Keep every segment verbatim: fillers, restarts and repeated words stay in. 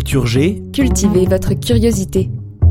Culture G, cultivez votre curiosité.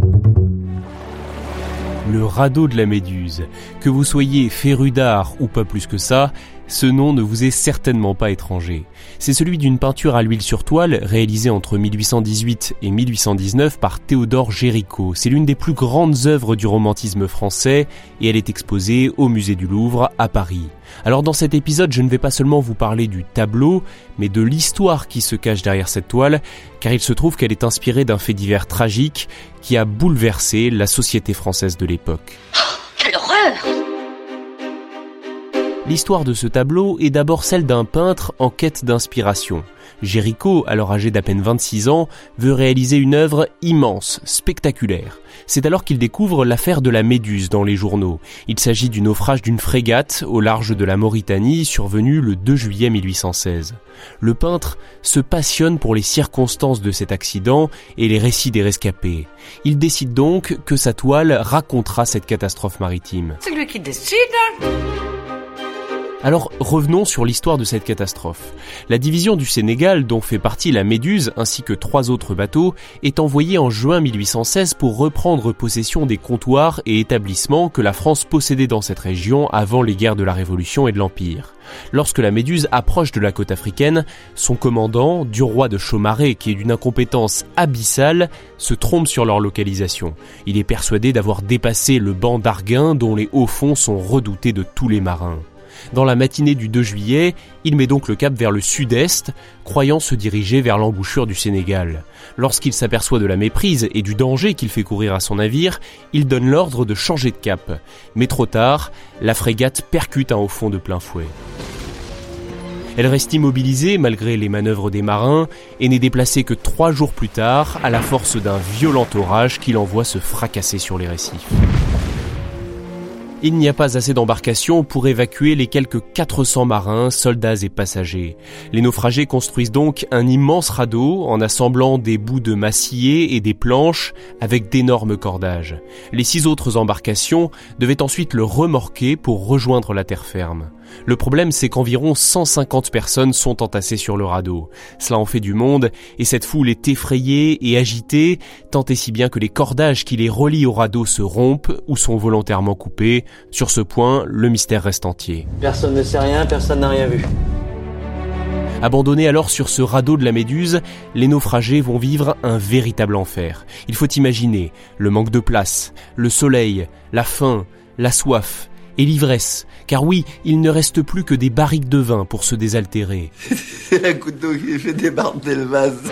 Le radeau de la Méduse. Que vous soyez féru d'art ou pas plus que ça, ce nom ne vous est certainement pas étranger. C'est celui d'une peinture à l'huile sur toile réalisée entre mille huit cent dix-huit et mille huit cent dix-neuf par Théodore Géricault. C'est l'une des plus grandes œuvres du romantisme français et elle est exposée au musée du Louvre à Paris. Alors dans cet épisode, je ne vais pas seulement vous parler du tableau, mais de l'histoire qui se cache derrière cette toile, car il se trouve qu'elle est inspirée d'un fait divers tragique qui a bouleversé la société française de l'époque. Oh, quelle horreur! L'histoire de ce tableau est d'abord celle d'un peintre en quête d'inspiration. Géricault, alors âgé d'à peine vingt-six ans, veut réaliser une œuvre immense, spectaculaire. C'est alors qu'il découvre l'affaire de la Méduse dans les journaux. Il s'agit du naufrage d'une frégate au large de la Mauritanie, survenu le deux juillet mille huit cent seize. Le peintre se passionne pour les circonstances de cet accident et les récits des rescapés. Il décide donc que sa toile racontera cette catastrophe maritime. C'est lui qui décide. Alors revenons sur l'histoire de cette catastrophe. La division du Sénégal, dont fait partie la Méduse ainsi que trois autres bateaux, est envoyée en juin mille huit cent seize pour reprendre possession des comptoirs et établissements que la France possédait dans cette région avant les guerres de la Révolution et de l'Empire. Lorsque la Méduse approche de la côte africaine, son commandant, Duroy de Chaumareix, qui est d'une incompétence abyssale, se trompe sur leur localisation. Il est persuadé d'avoir dépassé le banc d'Arguin dont les hauts fonds sont redoutés de tous les marins. Dans la matinée du deux juillet, il met donc le cap vers le sud-est, croyant se diriger vers l'embouchure du Sénégal. Lorsqu'il s'aperçoit de la méprise et du danger qu'il fait courir à son navire, il donne l'ordre de changer de cap. Mais trop tard, la frégate percute un haut fond de plein fouet. Elle reste immobilisée malgré les manœuvres des marins et n'est déplacée que trois jours plus tard à la force d'un violent orage qui l'envoie se fracasser sur les récifs. Il n'y a pas assez d'embarcations pour évacuer les quelques quatre cents marins, soldats et passagers. Les naufragés construisent donc un immense radeau en assemblant des bouts de massier et des planches avec d'énormes cordages. Les six autres embarcations devaient ensuite le remorquer pour rejoindre la terre ferme. Le problème, c'est qu'environ cent cinquante personnes sont entassées sur le radeau. Cela en fait du monde, et cette foule est effrayée et agitée, tant et si bien que les cordages qui les relient au radeau se rompent ou sont volontairement coupés. Sur ce point, le mystère reste entier. Personne ne sait rien, personne n'a rien vu. Abandonnés alors sur ce radeau de la Méduse, les naufragés vont vivre un véritable enfer. Il faut imaginer le manque de place, le soleil, la faim, la soif et l'ivresse. Car oui, il ne reste plus que des barriques de vin pour se désaltérer. C'est un couteau qui fait débarder le vase.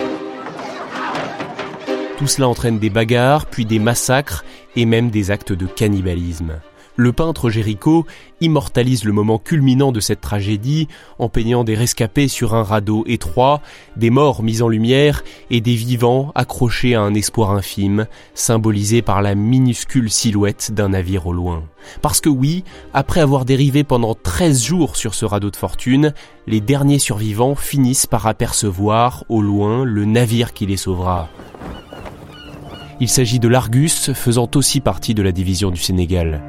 Tout cela entraîne des bagarres, puis des massacres et même des actes de cannibalisme. Le peintre Géricault immortalise le moment culminant de cette tragédie en peignant des rescapés sur un radeau étroit, des morts mis en lumière et des vivants accrochés à un espoir infime, symbolisé par la minuscule silhouette d'un navire au loin. Parce que oui, après avoir dérivé pendant treize jours sur ce radeau de fortune, les derniers survivants finissent par apercevoir au loin le navire qui les sauvera. Il s'agit de l'Argus, faisant aussi partie de la division du Sénégal.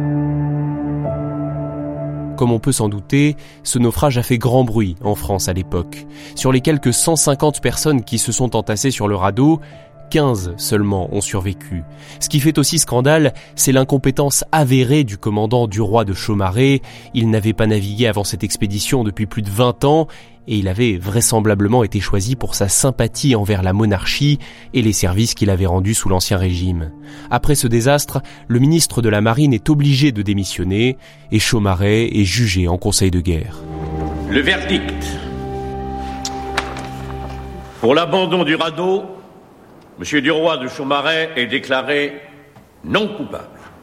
Comme on peut s'en douter, ce naufrage a fait grand bruit en France à l'époque. Sur les quelques cent cinquante personnes qui se sont entassées sur le radeau, quinze seulement ont survécu. Ce qui fait aussi scandale, c'est l'incompétence avérée du commandant Duroy de Chaumareix. Il n'avait pas navigué avant cette expédition depuis plus de vingt ans et il avait vraisemblablement été choisi pour sa sympathie envers la monarchie et les services qu'il avait rendus sous l'Ancien Régime. Après ce désastre, le ministre de la Marine est obligé de démissionner et Chaumareix est jugé en conseil de guerre. Le verdict. Pour l'abandon du radeau, M. Duroy de Chaumareix est déclaré non coupable.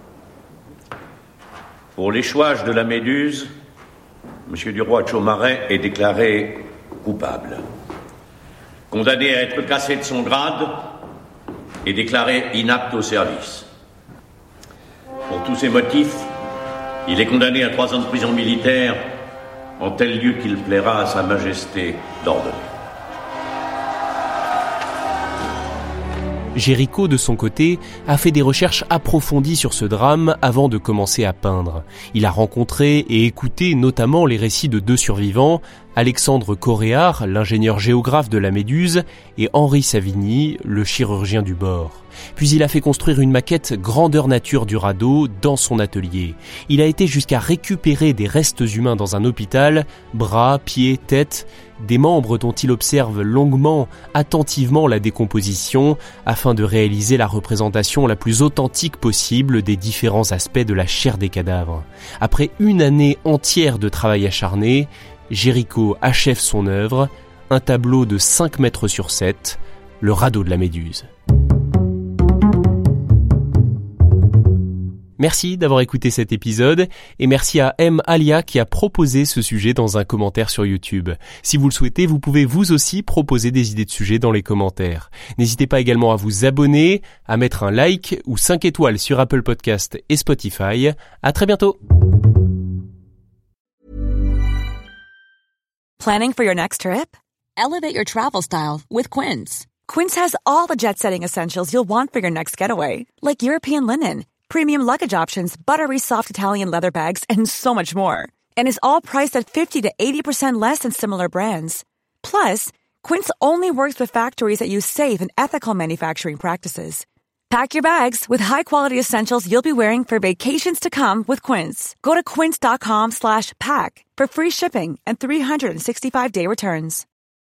Pour l'échouage de la Méduse, M. Duroy de Chaumareix est déclaré coupable. Condamné à être cassé de son grade et déclaré inapte au service. Pour tous ces motifs, il est condamné à trois ans de prison militaire en tel lieu qu'il plaira à Sa Majesté d'ordonner. Géricault, de son côté, a fait des recherches approfondies sur ce drame avant de commencer à peindre. Il a rencontré et écouté notamment les récits de deux survivants, Alexandre Coréard, l'ingénieur géographe de la Méduse, et Henri Savigny, le chirurgien du bord. Puis il a fait construire une maquette grandeur nature du radeau dans son atelier. Il a été jusqu'à récupérer des restes humains dans un hôpital, bras, pieds, tête, des membres dont il observe longuement, attentivement la décomposition, afin de réaliser la représentation la plus authentique possible des différents aspects de la chair des cadavres. Après une année entière de travail acharné, Géricault achève son œuvre, un tableau de cinq mètres sur sept, le radeau de la Méduse. Merci d'avoir écouté cet épisode et merci à M. Alia qui a proposé ce sujet dans un commentaire sur YouTube. Si vous le souhaitez, vous pouvez vous aussi proposer des idées de sujets dans les commentaires. N'hésitez pas également à vous abonner, à mettre un like ou cinq étoiles sur Apple Podcast et Spotify. À très bientôt. Planning for your next trip? Elevate your travel style with Quince. Quince has all the jet-setting essentials you'll want for your next getaway, like European linen, premium luggage options, buttery soft Italian leather bags, and so much more. And is all priced at fifty to eighty percent less than similar brands. Plus, Quince only works with factories that use safe and ethical manufacturing practices. Pack your bags with high-quality essentials you'll be wearing for vacations to come with Quince. Go to quince.com slash pack for free shipping and three sixty-five day returns.